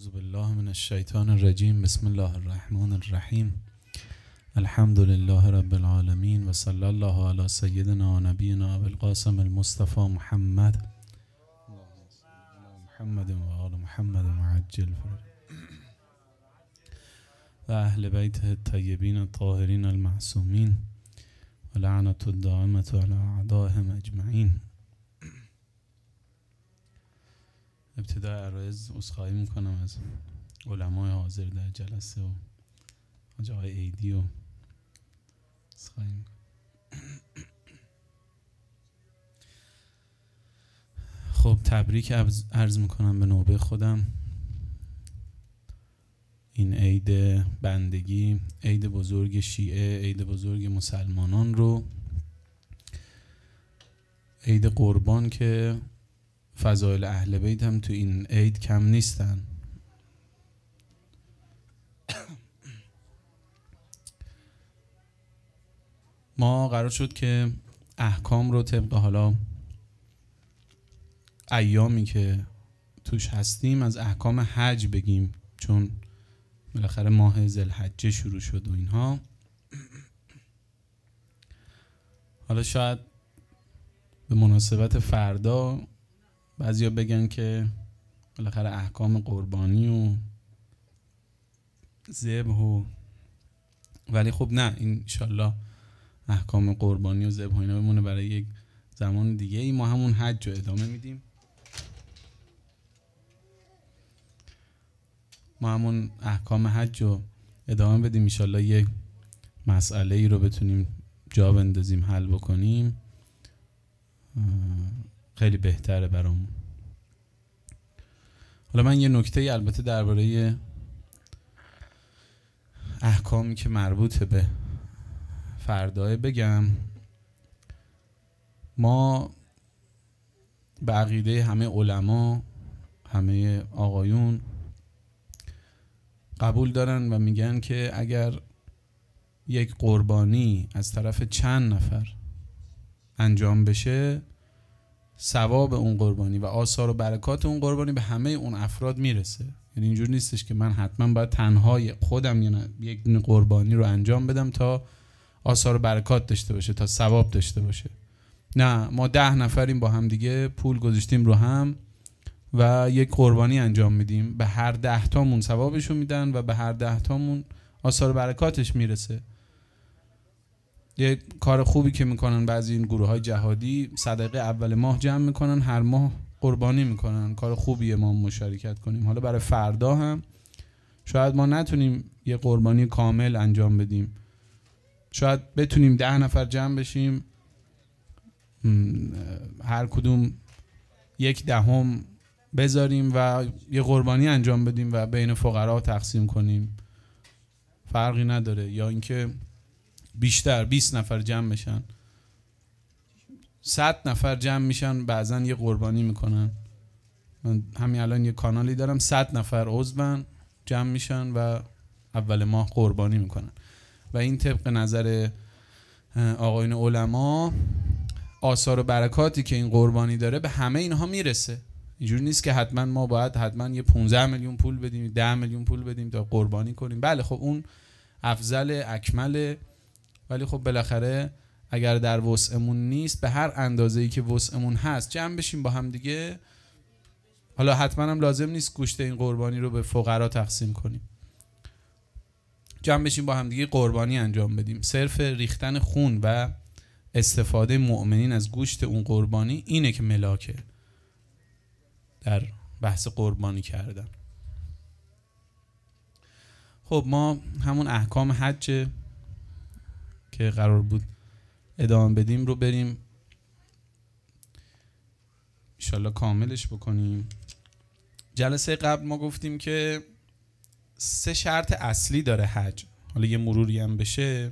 اعوذ بالله من الشیطان الرجیم. بسم الله الرحمن الرحیم. الحمد لله رب العالمین و صلی الله علی سیدنا و نبینا ابوالقاسم المصطفى محمد و آل محمد معجل و اهل بیت الطیبین الطاهرین المعصومین و لعنت الدائمة علی اعدائهم اجمعین. ابتدای عرایض عذرخواهی میکنم از علمای حاضر در جلسه و حاج آقای عیدی و عذرخواهی میکنم. خب تبریک عرض میکنم به نوبه خودم. این عید بندگی، عید بزرگ شیعه، عید بزرگ مسلمانان رو، عید قربان که فضایل اهل بیت هم تو این عید کم نیستن. ما قرار شد که احکام رو طبق حالا ایامی که توش هستیم از احکام حج بگیم، چون بالاخره ماه ذوالحجه شروع شد و اینها. حالا شاید به مناسبت فردا بعضیا بگن که بالاخره احکام قربانی و ذبح ولی خب نه، این انشالله احکام قربانی و ذبح اینا بمونه برای یک زمان دیگه. ای ما همون حج رو ادامه میدیم. ما همون احکام حج رو ادامه بدیم، انشالله یک مسئله ای رو بتونیم جا بندازیم، حل بکنیم، خیلی بهتره برامون. حالا من یه نکته البته درباره احکامی که مربوط به فردای بگم. ما به عقیده همه علما، همه آقایون قبول دارن و میگن که اگر یک قربانی از طرف چند نفر انجام بشه، ثواب اون قربانی و آثار و برکات اون قربانی به همه اون افراد میرسه. یعنی اینجور نیستش که من حتما باید تنهای خودم یک قربانی رو انجام بدم تا آثار و برکات داشته باشه، تا ثواب داشته باشه. نه، ما 10 نفریم با هم دیگه پول گذاشتیم رو هم و یک قربانی انجام میدیم، به هر 10 تامون ثوابشو میدن و به هر 10 تامون آثار و برکاتش میرسه. یه کار خوبی که میکنن بعضی این گروه های جهادی، صدقه اول ماه جمع میکنن، هر ماه قربانی میکنن. کار خوبیه ما مشارکت کنیم. حالا برای فردا هم شاید ما نتونیم یه قربانی کامل انجام بدیم، شاید بتونیم 10 نفر جمع بشیم، هر کدوم 1/10 بذاریم و یه قربانی انجام بدیم و بین فقرا تقسیم کنیم، فرقی نداره. یا اینکه بیشتر 20 نفر جمع بشن، 100 نفر جمع میشن، بعضا یه قربانی میکنن. من همین الان یه کانالی دارم 100 نفر عضون جمع میشن و اول ماه قربانی میکنن و این طبق نظر آقایون علما آثار و برکاتی که این قربانی داره به همه اینها میرسه. اینجور نیست که حتما ما باید یه 15 میلیون پول بدیم، 10 میلیون پول بدیم تا قربانی کنیم. بله خب اون افضل اکمله، ولی خب بالاخره اگر در وسعمون نیست، به هر اندازه‌ای که وسعمون هست جمع بشیم با هم دیگه. حالا حتما هم لازم نیست گوشت این قربانی رو به فقرا تقسیم کنیم، جمع بشیم با هم دیگه قربانی انجام بدیم. صرف ریختن خون و استفاده مؤمنین از گوشت اون قربانی اینه که ملاکه در بحث قربانی کردن. خب ما همون احکام حج که قرار بود ادامه بدیم رو بریم انشالله کاملش بکنیم. جلسه قبل ما گفتیم که 3 شرط اصلی داره حج. حالا یه مروری هم بشه.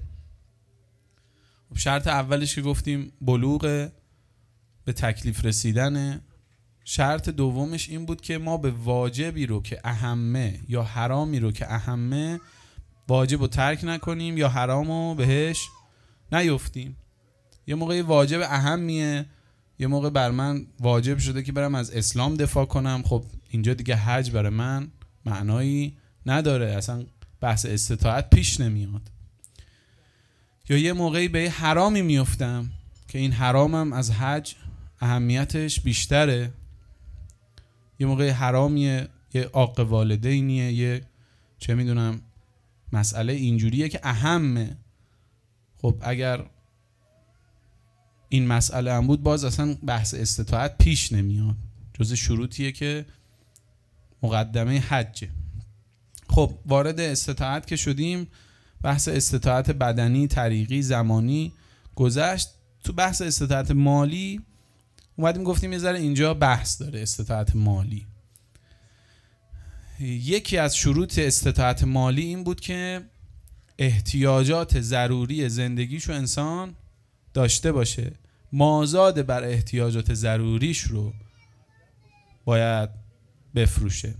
شرط اولش که گفتیم بلوغ، به تکلیف رسیدن. شرط دومش این بود که ما به واجبی رو که اهمه یا حرامی رو که اهمه واجب رو ترک نکنیم یا حرام رو بهش نیفتیم. یه موقع واجب اهمیه، یه موقع بر من واجب شده که برم از اسلام دفاع کنم، خب اینجا دیگه حج برای من معنایی نداره، اصلا بحث استطاعت پیش نمیاد. یا یه موقعی به حرامی میفتم که این حرامم از حج اهمیتش بیشتره، یه موقع حرامیه، یه عاق والدینیه، یه چه میدونم مسئله اینجوریه که اهمه. خب اگر این مسئله هم بود باز اصلا بحث استطاعت پیش نمیاد، جز شروطیه که مقدمه حجه. خب وارد استطاعت که شدیم، بحث استطاعت بدنی، طریقی، زمانی گذشت. تو بحث استطاعت مالی اومدیم گفتیم یه ذره اینجا بحث داره استطاعت مالی. یکی از شروط استطاعت مالی این بود که احتیاجات ضروری زندگیشو انسان داشته باشه، مازاد بر احتیاجات ضروریش رو باید بفروشه.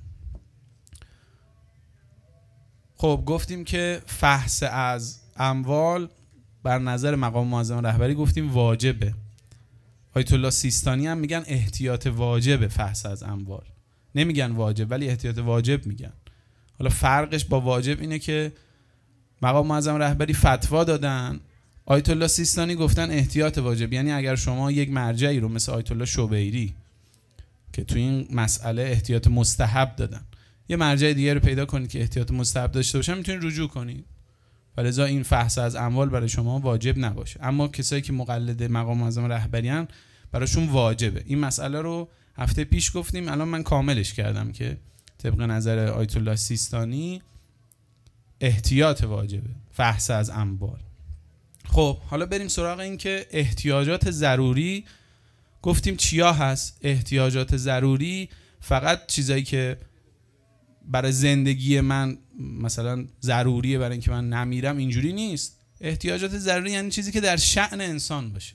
خب گفتیم که فحص از اموال بر نظر مقام معظم رهبری گفتیم واجبه. آیت الله سیستانی هم میگن احتیاط واجبه فحص از اموال، نمیگن واجب ولی احتیاط واجب میگن. حالا فرقش با واجب اینه که مقام معظم رهبری فتوا دادن، آیت الله سیستانی گفتن احتیاط واجب. یعنی اگر شما یک مرجعی رو مثل آیت الله شبیری که تو این مسئله احتیاط مستحب دادن، یه مرجع دیگه رو پیدا کنید که احتیاط مستحب داشته باشه، میتونید رجوع کنید، ولذا این فحص از اموال برای شما واجب نباشه. اما کسایی که مقلد مقام معظم رهبری ان براشون واجبه. این مسئله رو هفته پیش گفتیم، الان من کاملش کردم که طبق نظر آیت الله سیستانی احتیاط واجبه، فحص از اموال. خب حالا بریم سراغ این که احتیاجات ضروری گفتیم چیا هست. احتیاجات ضروری فقط چیزایی که برای زندگی من مثلا ضروریه برای اینکه من نمیرم اینجوری نیست. احتیاجات ضروری یعنی چیزی که در شأن انسان باشه.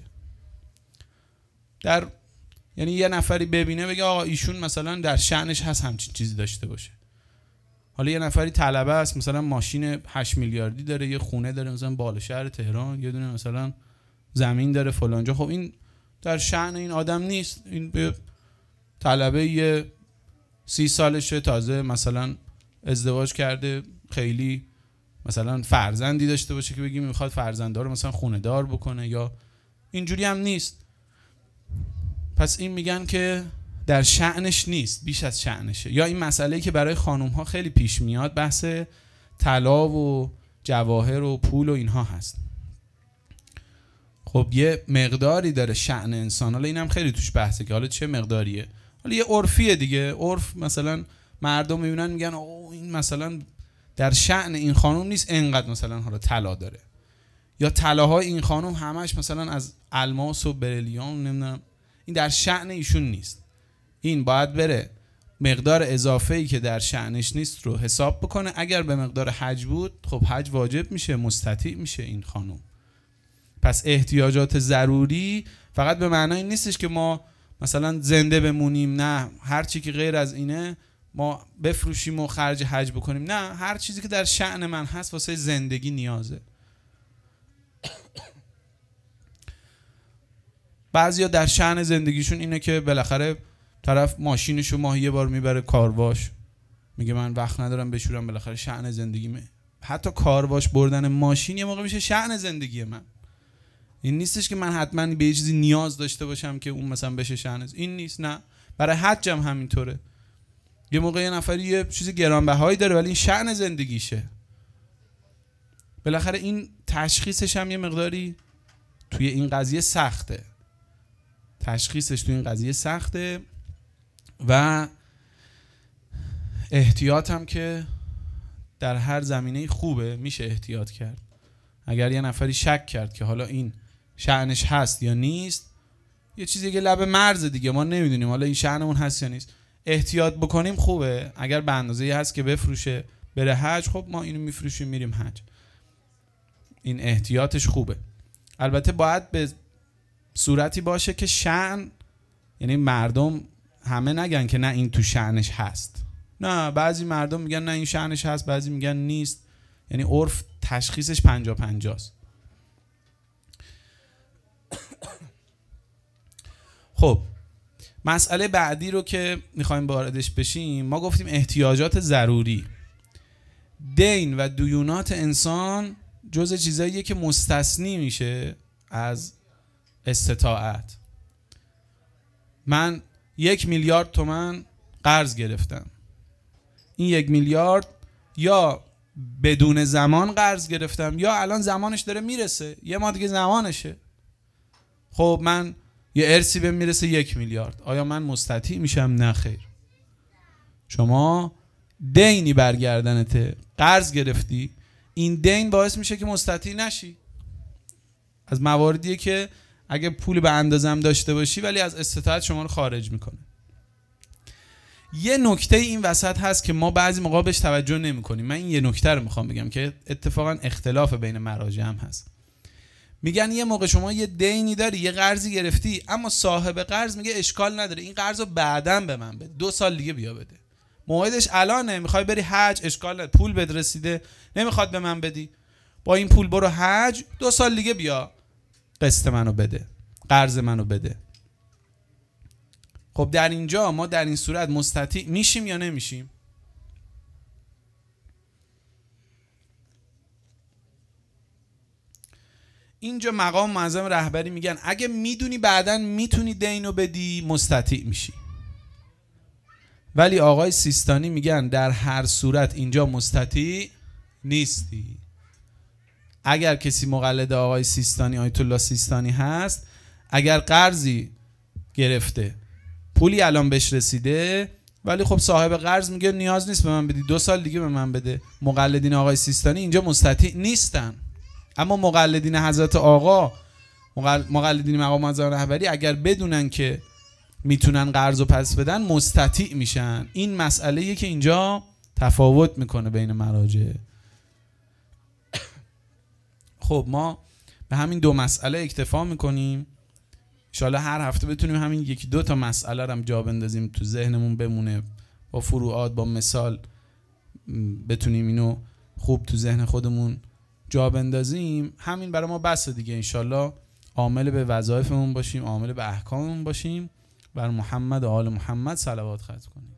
یعنی یه نفری ببینه بگه آقا ایشون مثلا در شأنش هست همچین چیزی داشته باشه. حالا یه نفری طلبه است، مثلا ماشین 8 میلیاردی داره، یه خونه داره مثلا بالا شهر تهران، یه دونه مثلا زمین داره فلانجا، خب این در شأن این آدم نیست. این به طلبه یه 30 سالشه، تازه مثلا ازدواج کرده، خیلی مثلا فرزندی داشته باشه که بگیم میخواد فرزنده رو مثلا خونه دار بکنه، یا اینجوری هم نیست. پس این میگن که در شأنش نیست، بیش از شأنشه. یا این مسئله‌ای که برای خانوم ها خیلی پیش میاد، بحث طلا و جواهر و پول و اینها هست. خب یه مقداری داره شأن انسان، حالا اینم خیلی توش بحثه که حالا چه مقداریه. حالا یه عرفیه دیگه، عرف مثلا مردم میبینن میگن اوه این مثلا در شأن این خانوم نیست انقدر مثلا حالا طلا داره، یا طلاهای این خانوم همش مثلا از الماس و بریلیون نمیدونم، این در شأن ایشون نیست. این باید بره مقدار اضافه‌ای که در شأنش نیست رو حساب بکنه. اگر به مقدار حج بود خب حج واجب میشه، مستطیع میشه این خانوم. پس احتیاجات ضروری فقط به معنای نیستش که ما مثلا زنده بمونیم، نه هر چی که غیر از اینه ما بفروشیم و خرج حج بکنیم، نه هر چیزی که در شأن من هست واسه زندگی نیازه. بعضیا در شأن زندگیشون اینه که بالاخره طرف ماشینشو ماهی یه بار میبره کارواش، میگه من وقت ندارم بشورم، بالاخره شأن زندگیمه. حتی کارواش بردن ماشین یه موقع میشه شأن زندگی من. این نیستش که من حتما به یه چیزی نیاز داشته باشم که اون مثلا بشه شأن، این نیست. نه برای حج هم همینطوره. یه موقع یه نفری یه چیز گرانبهایی داره ولی این شأن زندگیشه. بالاخره این تشخیصش هم یه مقداری توی این قضیه سخته. تشخیصش توی این قضیه سخته و احتیاط هم که در هر زمینه خوبه، میشه احتیاط کرد. اگر یه نفری شک کرد که حالا این شأنش هست یا نیست، یه چیزی که لب مرز دیگه، ما نمیدونیم حالا این شأنمون هست یا نیست، احتیاط بکنیم خوبه. اگر به اندازه‌ای هست که بفروشه بره حج، خب ما اینو میفروشیم میریم حج، این احتیاطش خوبه. البته باید به صورتی باشه که شأن، یعنی مردم همه نگن که نه این تو شأنش هست، نه بعضی مردم میگن نه این شأنش هست، بعضی میگن نیست، یعنی عرف تشخیصش 50-50 است. خب مسئله بعدی رو که میخوایم واردش بشیم، ما گفتیم احتیاجات ضروری. دین و دیونات انسان جزء چیزاییه که مستثنی میشه از استطاعت. من 1 میلیارد تومان قرض گرفتم، این 1 میلیارد یا بدون زمان قرض گرفتم یا الان زمانش داره میرسه، یه ماه دیگه زمانشه. خب من یه ارثی بهم میرسه 1 میلیارد، آیا من مستطیع میشم؟ نه خیر. شما دینی برگردنته، قرض گرفتی، این دین باعث میشه که مستطیع نشی. از مواردیه که اگه پول به اندازم داشته باشی ولی از استطاعت شما رو خارج میکنه. یه نکته این وسط هست که ما بعضی موقع بهش توجه نمی کنیم. من این یه نکته رو میخوام بگم که اتفاقا اختلاف بین مراجع هم هست. میگن یه موقع شما یه دینی داری، یه قرضی گرفتی، اما صاحب قرض میگه اشکال نداره، این قرض رو بعداً به من بده، 2 سال دیگه بیا بده، موعدش الانه، میخوای بری حج، اشکال نداره، پول بد رسیده نمیخواد به من بدی، با این پول برو حج، 2 سال دیگه بیا قسط منو بده، قرض منو بده. خب در اینجا ما در این صورت مستطیع میشیم یا نمیشیم؟ اینجا مقام معظم رهبری میگن اگه میدونی بعداً میتونی دینو بدی مستطیع میشی، ولی آقای سیستانی میگن در هر صورت اینجا مستطیع نیستی. اگر کسی مقلد آقای سیستانی، آیت الله سیستانی هست، اگر قرضی گرفته، پولی الان بهش رسیده، ولی خب صاحب قرض میگه نیاز نیست به من بدی، 2 سال دیگه به من بده، مقلدین آقای سیستانی اینجا مستطیع نیستن. اما مقلدین حضرت آقا، مقلدین مقام معظم رهبری اگر بدونن که میتونن قرض رو پس بدن مستطیع میشن. این مسئله‌ایه که اینجا تفاوت میکنه بین مراجع. خب ما به همین 2 مسئله اکتفا میکنیم، ان شاءالله هر هفته بتونیم همین 1-2 تا مسئله رو هم جا بندازیم تو ذهنمون بمونه، با فروعات، با مثال بتونیم اینو خوب تو ذهن خودمون جا بندازیم. همین برای ما بسه دیگه. ان شاءالله عامل به وظایفمون باشیم، عامل به احکاممون باشیم، بر محمد و آل محمد صلوات ختم کنیم.